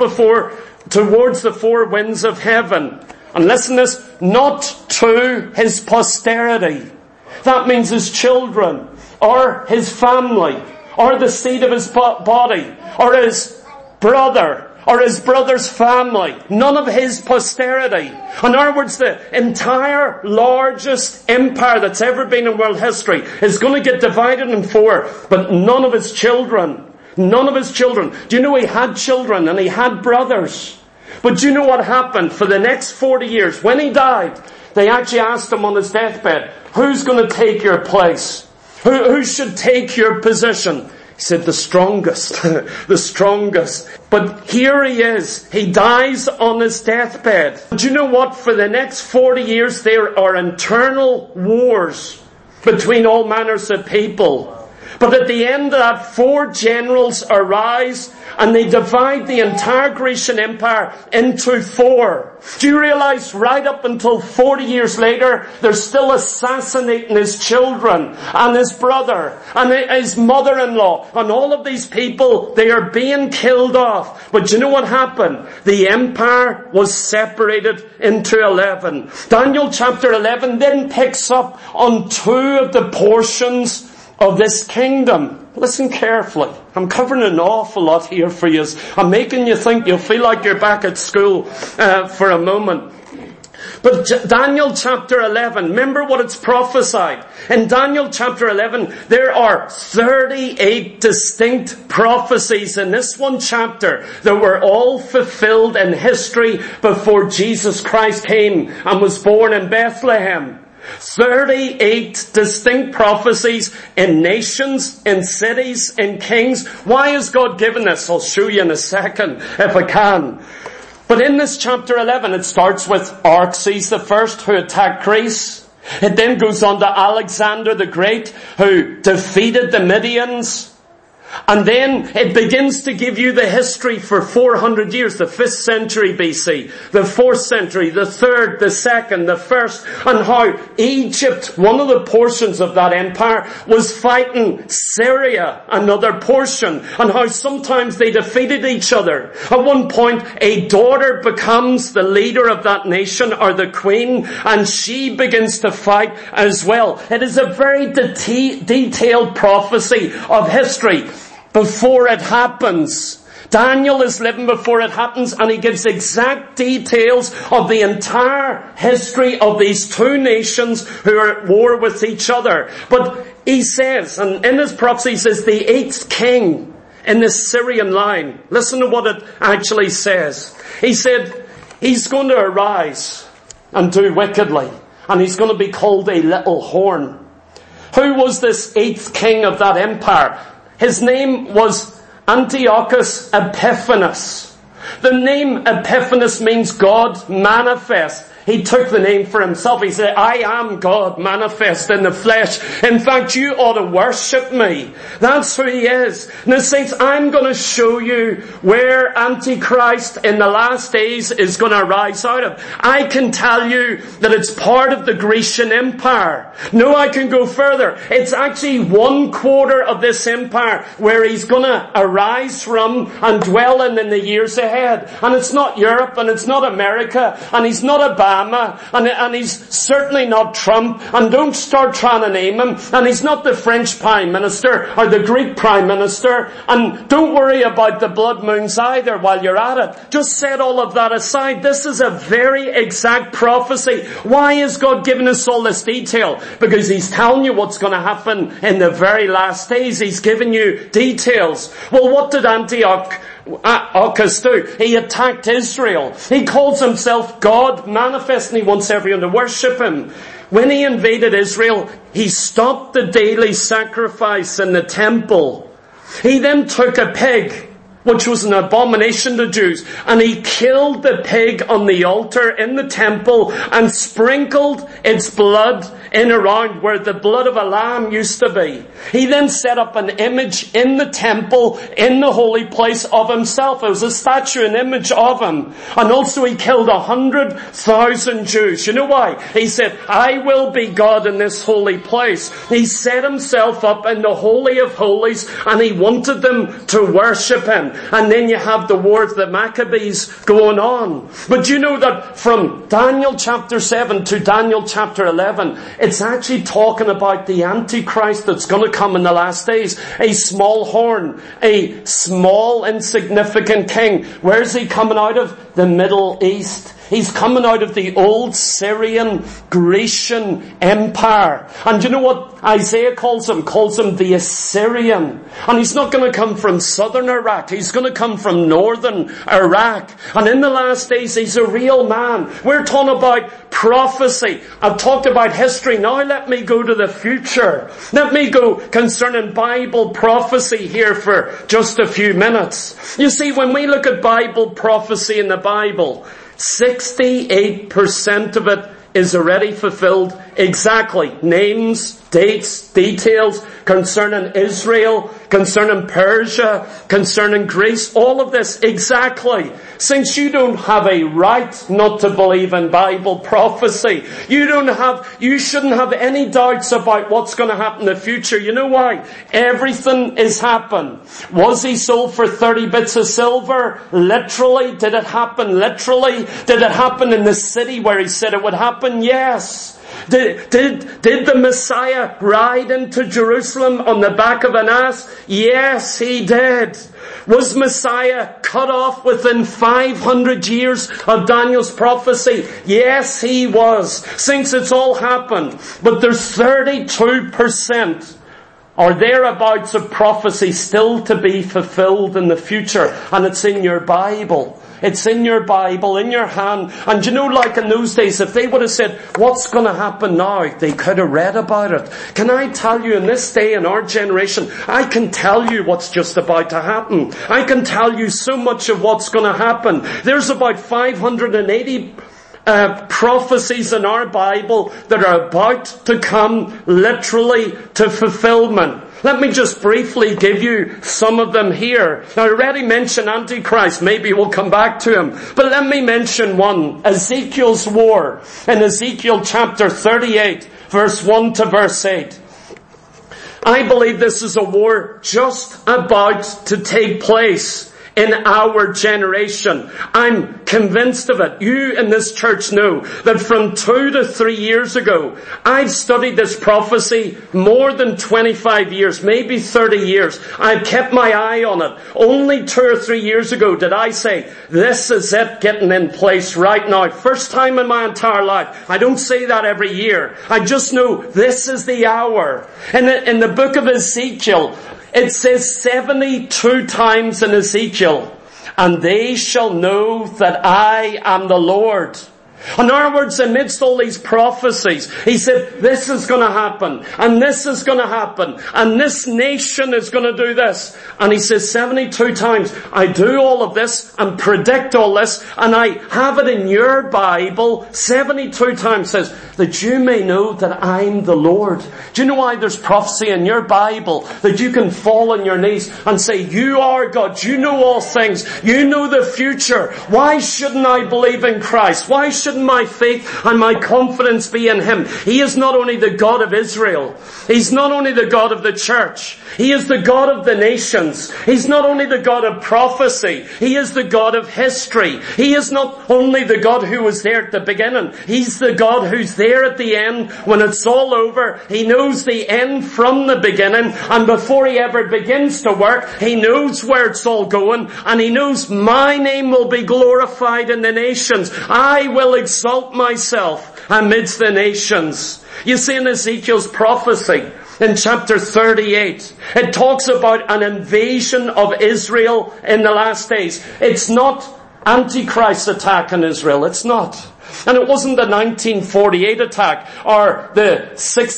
towards the four winds of heaven. And listen to this, not to his posterity. That means his children, or his family, or the seed of his body, or his brother, or his brother's family. None of his posterity. In other words, the entire largest empire that's ever been in world history is going to get divided in four, but none of his children. None of his children. Do you know he had children and he had brothers? But do you know what happened? For the next 40 years, when he died, they actually asked him on his deathbed, who's going to take your place? Who should take your position? He said, the strongest, the strongest. But here he is. He dies on his deathbed. Do you know what? For the next 40 years, there are internal wars between all manners of people. But at the end of that, 4 generals arise and they divide the entire Grecian Empire into 4. Do you realize right up until 40 years later, they're still assassinating his children and his brother and his mother-in-law and all of these people, they are being killed off. But do you know what happened? The empire was separated into 11. Daniel chapter 11 then picks up on 2 of the portions of this kingdom. Listen carefully. I'm covering an awful lot here for you. I'm making you think you'll feel like you're back at school for a moment. But Daniel chapter 11, remember what it's prophesied. In Daniel chapter 11, there are 38 distinct prophecies in this one chapter that were all fulfilled in history before Jesus Christ came and was born in Bethlehem. 38 distinct prophecies in nations, in cities, in kings. Why has God given this? I'll show you in a second if I can. But in this chapter 11, it starts with Arxes the First, who attacked Greece. It then goes on to Alexander the Great, who defeated the Medians. And then it begins to give you the history for 400 years, the 5th century BC, the 4th century, the 3rd, the 2nd, the 1st, and how Egypt, one of the portions of that empire, was fighting Syria, another portion, and how sometimes they defeated each other. At one point, a daughter becomes the leader of that nation, or the queen, and she begins to fight as well. It is a very detailed prophecy of history before it happens. Daniel is living before it happens, and he gives exact details of the entire history of these 2 nations who are at war with each other. But he says, and in his prophecy he says, the 8th king in the Syrian line. Listen to what it actually says. He said, He's going to arise and do wickedly. And he's going to be called a little horn. Who was this 8th king of that empire? His name was Antiochus Epiphanes. The name Epiphanes means God manifest. He took the name for himself. He said, I am God manifest in the flesh. In fact, you ought to worship me. That's who he is. Now, saints, I'm going to show you where Antichrist in the last days is going to rise out of. I can tell you that it's part of the Grecian Empire. No, I can go further. It's actually 1/4 of this empire where he's going to arise from and dwell in the years ahead. And it's not Europe, and it's not America, and he's not Obama, and he's certainly not Trump, and don't start trying to name him, and he's not the French Prime Minister or the Greek Prime Minister, and don't worry about the blood moons either while you're at it. Just set all of that aside. This is a very exact prophecy. Why is God giving us all this detail? Because he's telling you what's going to happen in the very last days. He's giving you details. Well, what did Antiochus do? He attacked Israel. He calls himself God manifest, and he wants everyone to worship him. When he invaded Israel, he stopped the daily sacrifice in the temple. He then took a pig, which was an abomination to Jews, and he killed the pig on the altar in the temple and sprinkled its blood in around where the blood of a lamb used to be. He then set up an image in the temple, in the holy place of himself. It was a statue, an image of him. And also he killed 100,000 Jews. You know why? He said, I will be God in this holy place. He set himself up in the Holy of Holies, and he wanted them to worship him. And then you have the war of the Maccabees going on. But you know that from Daniel chapter 7 to Daniel chapter 11, it's actually talking about the Antichrist that's going to come in the last days. A small horn, a small insignificant king. Where's he coming out of? The Middle East. He's coming out of the old Syrian, Grecian Empire. And you know what Isaiah calls him? Calls him the Assyrian. And he's not going to come from southern Iraq. He's going to come from northern Iraq. And in the last days, he's a real man. We're talking about prophecy. I've talked about history. Now let me go to the future. Let me go concerning Bible prophecy here for just a few minutes. You see, when we look at Bible prophecy in the Bible, 68% of it is already fulfilled exactly. Names, dates, details concerning Israel, concerning Persia, concerning Greece, all of this exactly. Since you don't have a right not to believe in Bible prophecy, you shouldn't have any doubts about what's going to happen in the future. You know why? Everything is happened. Was he sold for 30 bits of silver? Literally? Did it happen literally? Did it happen in the city where he said it would happen? Yes. Did the Messiah ride into Jerusalem on the back of an ass? Yes, he did. Was Messiah cut off within 500 years of Daniel's prophecy? Yes, he was. Since it's all happened. But there's 32% or thereabouts of prophecy still to be fulfilled in the future. And it's in your Bible. It's in your Bible, in your hand. And you know, like in those days, if they would have said, what's going to happen now? They could have read about it. Can I tell you, in this day, in our generation, I can tell you what's just about to happen. I can tell you so much of what's going to happen. There's about 580 prophecies in our Bible that are about to come literally to fulfillment. Let me just briefly give you some of them here. Now, I already mentioned Antichrist. Maybe we'll come back to him. But let me mention one. Ezekiel's war. In Ezekiel chapter 38, verse 1 to verse 8. I believe this is a war just about to take place in our generation. I'm convinced of it. You in this church know that from 2 to 3 years ago, I've studied this prophecy more than 25 years, maybe 30 years. I've kept my eye on it. Only 2 or 3 years ago did I say, this is it getting in place right now. First time in my entire life. I don't say that every year. I just know this is the hour. In the book of Ezekiel, it says 72 times in Ezekiel, and they shall know that I am the Lord. In other words, amidst all these prophecies, he said, this is going to happen, and this is going to happen, and this nation is going to do this. And he says 72 times, I do all of this and predict all this, and I have it in your Bible 72 times, says, that you may know that I'm the Lord. Do you know why there's prophecy in your Bible? That you can fall on your knees and say, you are God, you know all things, you know the future. Why shouldn't I believe in Christ? Why shouldn't my faith and my confidence be in Him? He is not only the God of Israel. He's not only the God of the church. He is the God of the nations. He's not only the God of prophecy. He is the God of history. He is not only the God who was there at the beginning. He's the God who's there at the end when it's all over. He knows the end from the beginning, and before He ever begins to work, He knows where it's all going, and He knows my name will be glorified in the nations. I will exalt myself amidst the nations. You see, in Ezekiel's prophecy, in chapter 38, it talks about an invasion of Israel in the last days. It's not Antichrist's attack on Israel. It's not. And it wasn't the 1948 attack, or the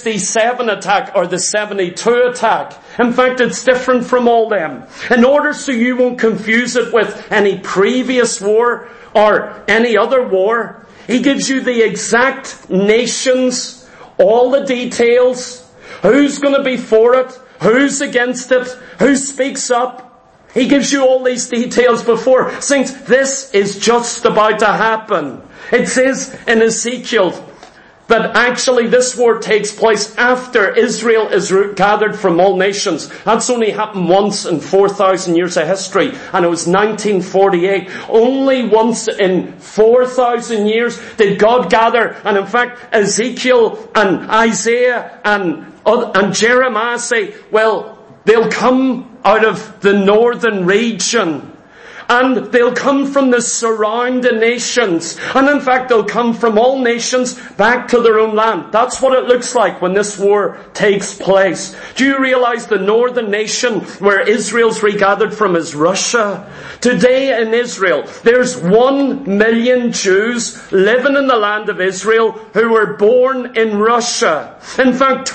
67 attack, or the 72 attack. In fact, it's different from all them. In order so you won't confuse it with any previous war or any other war, he gives you the exact nations, all the details, who's going to be for it, who's against it, who speaks up. He gives you all these details before. Saints, this is just about to happen. It says in Ezekiel that actually this war takes place after Israel is gathered from all nations. That's only happened once in 4,000 years of history, and it was 1948. Only once in 4,000 years did God gather, and in fact Ezekiel and Isaiah and Jeremiah say, well, they'll come out of the northern region. And they'll come from the surrounding nations. And in fact, they'll come from all nations back to their own land. That's what it looks like when this war takes place. Do you realize the northern nation where Israel's regathered from is Russia? Today in Israel, there's 1 million Jews living in the land of Israel who were born in Russia. In fact,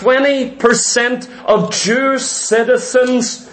20% of Jewish citizens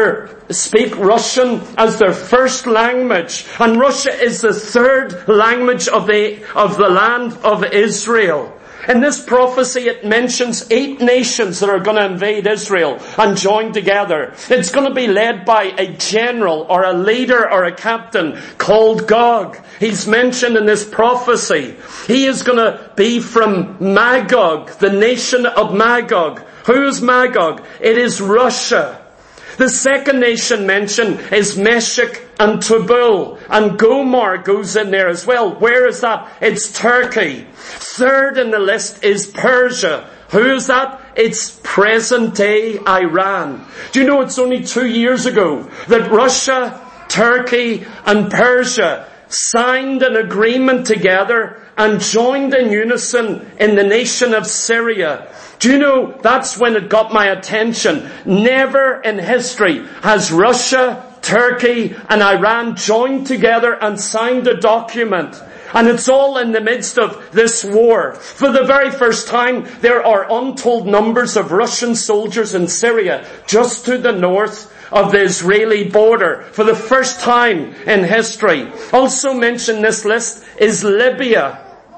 speak Russian as their first language, and Russia is the third language of the land of Israel. In this prophecy, it mentions 8 nations that are going to invade Israel and join together. It's going to be led by a general or a leader or a captain called Gog. He's mentioned in this prophecy. He is going to be from Magog, the nation of Magog. Who is Magog? It is Russia. The second nation mentioned is Meshech and Tubal, and Gomor goes in there as well. Where is that? It's Turkey. Third in the list is Persia. Who is that? It's present-day Iran. Do you know it's only 2 years ago that Russia, Turkey and Persia signed an agreement together and joined in unison in the nation of Syria? Do you know, that's when it got my attention. Never in history has Russia, Turkey and Iran joined together and signed a document. And it's all in the midst of this war. For the very first time, there are untold numbers of Russian soldiers in Syria, just to the north of the Israeli border. For the first time in history. Also mentioned in this list is Libya.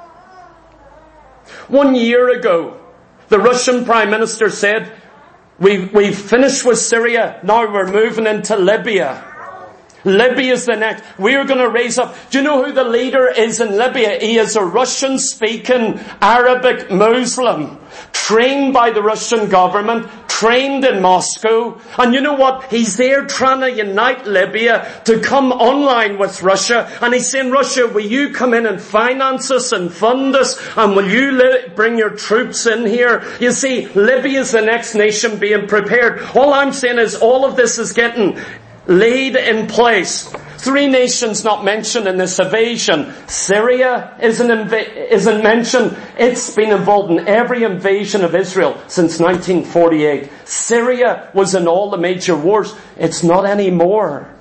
1 year ago, the Russian Prime Minister said, we've finished with Syria, now we're moving into Libya. Libya is the next. We're going to raise up. Do you know who the leader is in Libya? He is a Russian-speaking Arabic Muslim, trained by the Russian government, trained in Moscow. And you know what? He's there trying to unite Libya to come online with Russia. And he's saying, Russia, will you come in and finance us and fund us? And will you bring your troops in here? You see, Libya is the next nation being prepared. All I'm saying is all of this is getting laid in place. 3 nations not mentioned in this invasion. Syria isn't mentioned. It's been involved in every invasion of Israel since 1948. Syria was in all the major wars. It's not anymore.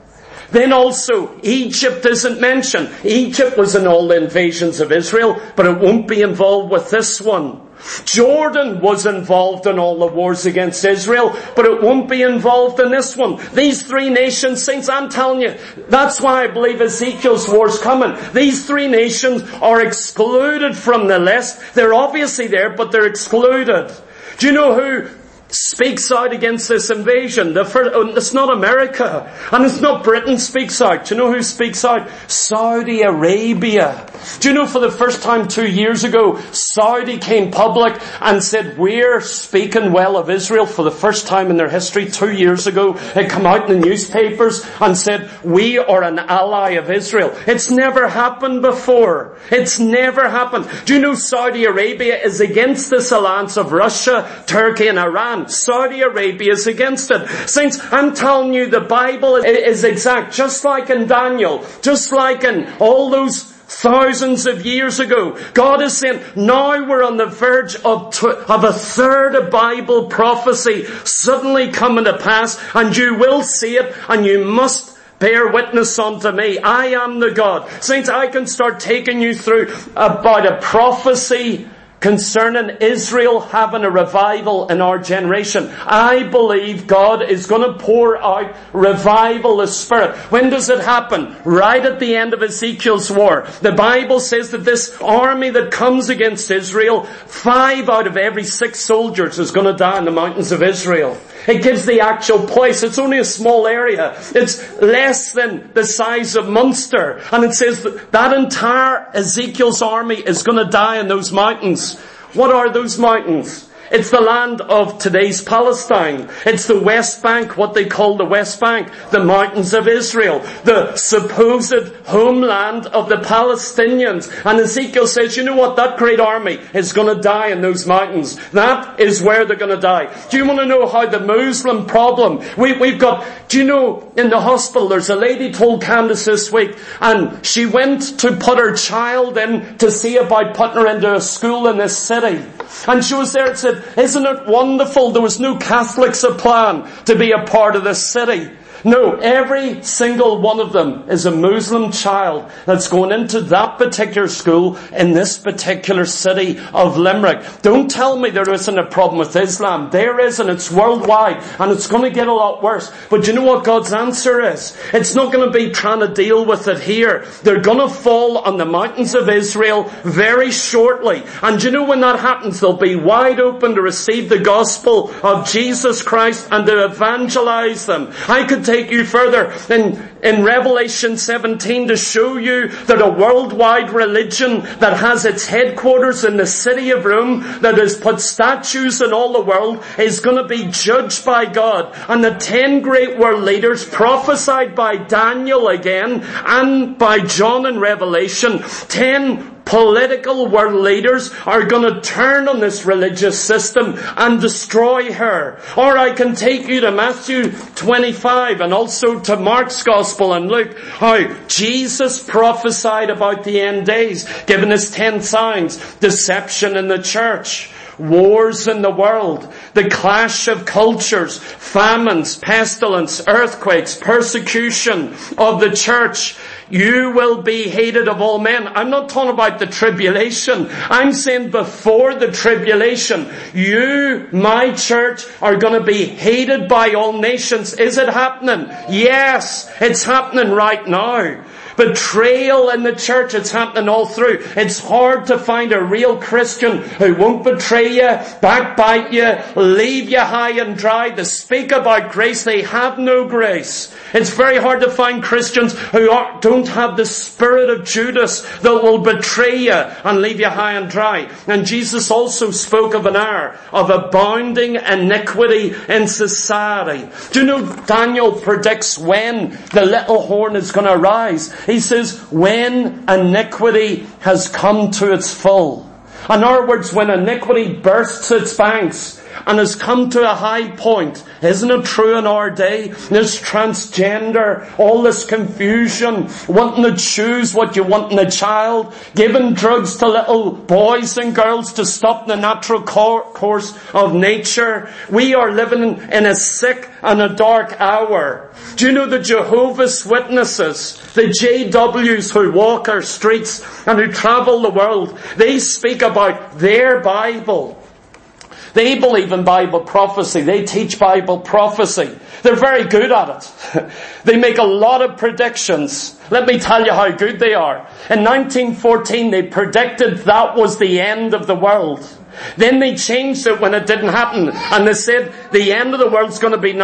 Then also, Egypt isn't mentioned. Egypt was in all the invasions of Israel, but it won't be involved with this one. Jordan was involved in all the wars against Israel, but it won't be involved in this one. These three nations, saints, I'm telling you, that's why I believe Ezekiel's war's coming. These three nations are excluded from the list. They're obviously there, but they're excluded. Do you know who speaks out against this invasion? It's not America, and it's not Britain speaks out. Do you know who speaks out? Saudi Arabia. Do you know for the first time 2 years ago, Saudi came public and said, we're speaking well of Israel for the first time in their history. 2 years ago, it came out in the newspapers and said, we are an ally of Israel. It's never happened before. It's never happened. Do you know Saudi Arabia is against this alliance of Russia, Turkey and Iran? Saudi Arabia is against it. Saints, I'm telling you, the Bible is exact. Just like in Daniel, just like in all those thousands of years ago, God is saying, now we're on the verge of a third of Bible prophecy suddenly coming to pass, and you will see it, and you must bear witness unto me. I am the God. Saints, I can start taking you through about a prophecy concerning Israel having a revival in our generation. I believe God is going to pour out revival of Spirit. When does it happen? Right at the end of Ezekiel's war. The Bible says that this army that comes against Israel, 5 out of every 6 soldiers is going to die in the mountains of Israel. It gives the actual place. It's only a small area. It's less than the size of Munster. And it says that entire Ezekiel's army is going to die in those mountains. What are those mountains? It's the land of today's Palestine. It's the West Bank, what they call the West Bank, the mountains of Israel, the supposed homeland of the Palestinians. And Ezekiel says, you know what, that great army is going to die in those mountains. That is where they're going to die. Do you want to know how the Muslim problem, we've got, do you know, in the hospital, there's a lady told Candace this week, and she went to put her child in to see about putting her into a school in this city. And she was there and said, isn't it wonderful? There was no Catholics applying to be a part of this city. No, every single one of them is a Muslim child that's going into that particular school in this particular city of Limerick. Don't tell me there isn't a problem with Islam. There is, and it's worldwide, and it's going to get a lot worse. But do you know what God's answer is? It's not going to be trying to deal with it here. They're going to fall on the mountains of Israel very shortly. And do you know when that happens, they'll be wide open to receive the gospel of Jesus Christ and to evangelize them. I could take you further in Revelation 17 to show you that a worldwide religion that has its headquarters in the city of Rome, that has put statues in all the world, is going to be judged by God. And the 10 great world leaders prophesied by Daniel again and by John in Revelation, 10 political world leaders are going to turn on this religious system and destroy her. Or I can take you to Matthew 25 and also to Mark's Gospel and Luke, how Jesus prophesied about the end days, giving us 10 signs, deception in the church, wars in the world, the clash of cultures, famines, pestilence, earthquakes, persecution of the church. You will be hated of all men. I'm not talking about the tribulation. I'm saying before the tribulation, you, my church, are going to be hated by all nations. Is it happening? Yes, it's happening right now. Betrayal in the church, it's happening all through. It's hard to find a real Christian who won't betray you, backbite you, leave you high and dry. To speak about grace, they have no grace. It's very hard to find Christians who don't have the spirit of Judas that will betray you and leave you high and dry. And Jesus also spoke of an hour of abounding iniquity in society. Do you know Daniel predicts when the little horn is going to arise? He says, when iniquity has come to its full. In other words, when iniquity bursts its banks and has come to a high point. Isn't it true in our day? This transgender, all this confusion, wanting to choose what you want in a child, giving drugs to little boys and girls to stop the natural course of nature. We are living in a sick and a dark hour. Do you know the Jehovah's Witnesses, the JWs who walk our streets and who travel the world, they speak about their Bible. They believe in Bible prophecy. They teach Bible prophecy. They're very good at it. They make a lot of predictions. Let me tell you how good they are. In 1914, they predicted that was the end of the world. Then they changed it when it didn't happen. And they said the end of the world's going to be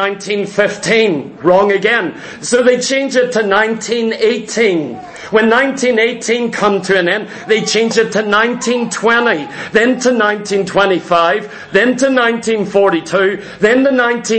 1915. Wrong again. So they changed it to 1918. When 1918 come to an end, they changed it to 1920, then to 1925, then to 1942, then to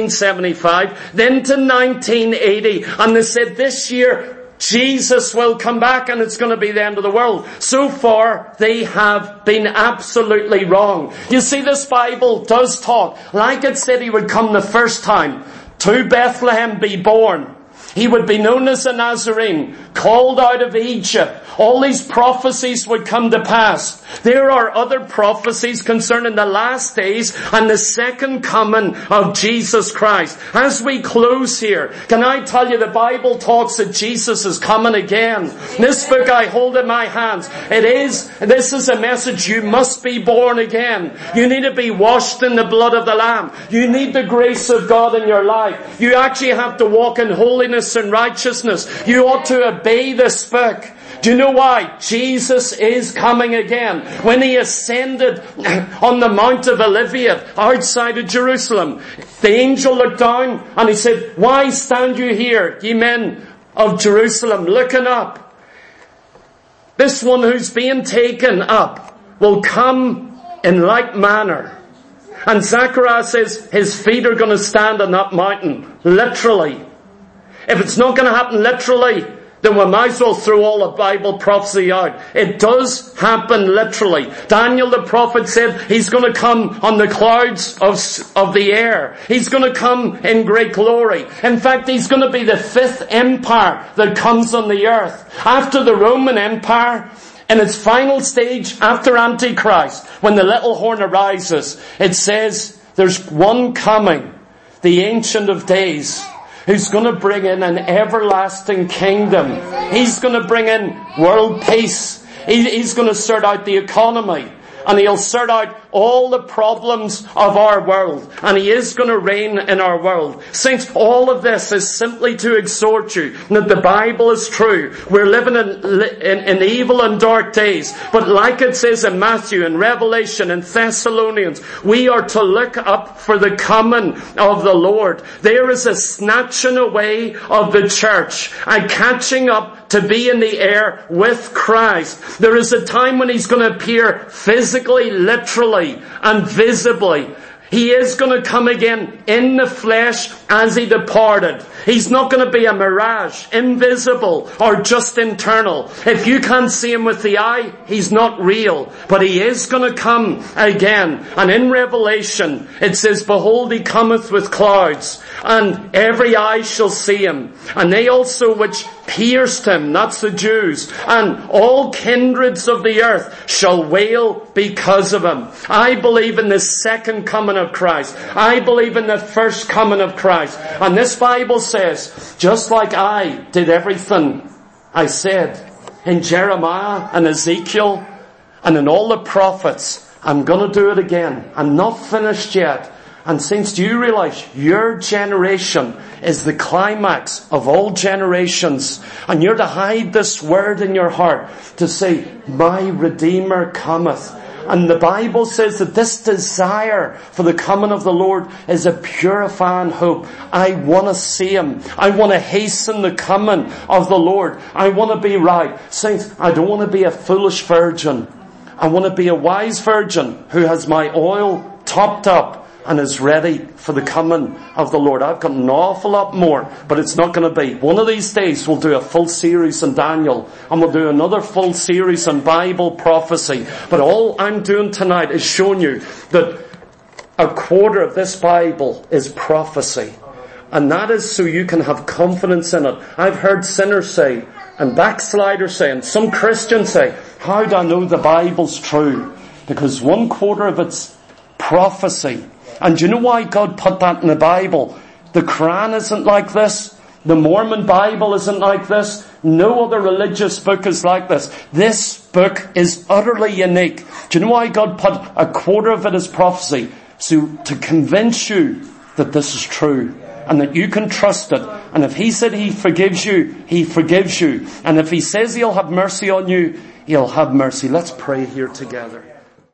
1975, then to 1980. And they said this year, Jesus will come back and it's going to be the end of the world. So far, they have been absolutely wrong. You see, this Bible does talk, like it said he would come the first time, to Bethlehem be born. He would be known as a Nazarene, called out of Egypt. All these prophecies would come to pass. There are other prophecies concerning the last days and the second coming of Jesus Christ. As we close here, can I tell you the Bible talks that Jesus is coming again. This book I hold in my hands. This is a message. You must be born again. You need to be washed in the blood of the Lamb. You need the grace of God in your life. You actually have to walk in holiness and righteousness. You ought to obey this book. Do you know why? Jesus is coming again. When he ascended on the Mount of Olivet outside of Jerusalem, the angel looked down and he said, "Why stand you here, ye men of Jerusalem, looking up? This one who's being taken up will come in like manner." And Zechariah says his feet are going to stand on that mountain, literally. If it's not going to happen literally, then we might as well throw all the Bible prophecy out. It does happen literally. Daniel the prophet said he's going to come on the clouds of the air. He's going to come in great glory. In fact, he's going to be the fifth empire that comes on the earth. After the Roman Empire, in its final stage, after Antichrist, when the little horn arises, it says there's one coming, the Ancient of Days, who's going to bring in an everlasting kingdom. He's going to bring in world peace. He's going to sort out the economy. And he'll sort out all the problems of our world. And he is going to reign in our world. Saints, all of this is simply to exhort you that the Bible is true. We're living in evil and dark days. But like it says in Matthew and Revelation and Thessalonians, we are to look up for the coming of the Lord. There is a snatching away of the church, a catching up to be in the air with Christ. There is a time when he's going to appear physically, literally, and visibly. He is going to come again in the flesh as he departed. He's not going to be a mirage, invisible, or just internal. If you can't see him with the eye, he's not real. But he is going to come again. And in Revelation, it says, "Behold, he cometh with clouds, and every eye shall see him. And they also which pierced him," that's the Jews, "and all kindreds of the earth shall wail because of him." I believe in the second coming of Christ. I believe in the first coming of Christ. And this Bible says, just like I did everything I said in Jeremiah and Ezekiel and in all the prophets, I'm going to do it again. I'm not finished yet. And saints, do you realize your generation is the climax of all generations? And you're to hide this word in your heart to say, "My Redeemer cometh." And the Bible says that this desire for the coming of the Lord is a purifying hope. I want to see him. I want to hasten the coming of the Lord. I want to be right. Saints, I don't want to be a foolish virgin. I want to be a wise virgin who has my oil topped up and is ready for the coming of the Lord. I've got an awful lot more, but it's not going to be. One of these days we'll do a full series on Daniel, and we'll do another full series on Bible prophecy. But all I'm doing tonight is showing you that a quarter of this Bible is prophecy. And that is so you can have confidence in it. I've heard sinners say, and backsliders say, and some Christians say, how do I know the Bible's true? Because 1/4 of it's prophecy. And do you know why God put that in the Bible? The Quran isn't like this. The Mormon Bible isn't like this. No other religious book is like this. This book is utterly unique. Do you know why God put 1/4 of it as prophecy? So to convince you that this is true and that you can trust it. And if He said He forgives you, He forgives you. And if He says He'll have mercy on you, He'll have mercy. Let's pray here together.